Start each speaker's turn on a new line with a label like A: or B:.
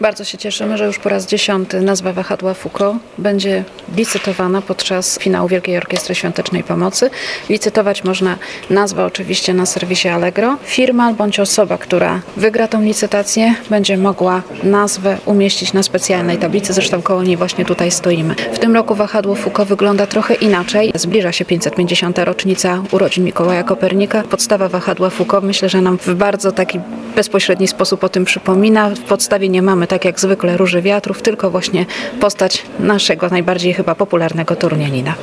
A: Bardzo się cieszymy, że już po raz 10 nazwa wahadła Foucault będzie licytowana podczas finału Wielkiej Orkiestry Świątecznej Pomocy. Licytować można nazwę oczywiście na serwisie Allegro. Firma bądź osoba, która wygra tą licytację, będzie mogła nazwę umieścić na specjalnej tablicy, zresztą koło niej właśnie tutaj stoimy. W tym roku wahadło Foucault wygląda trochę inaczej. Zbliża się 550. rocznica urodzin Mikołaja Kopernika. Podstawa wahadła Foucault myślę, że nam w bardzo taki bezpośredni sposób o tym przypomina. W podstawie nie mamy tak jak zwykle róży wiatrów, tylko właśnie postać naszego najbardziej chyba popularnego Torunianina.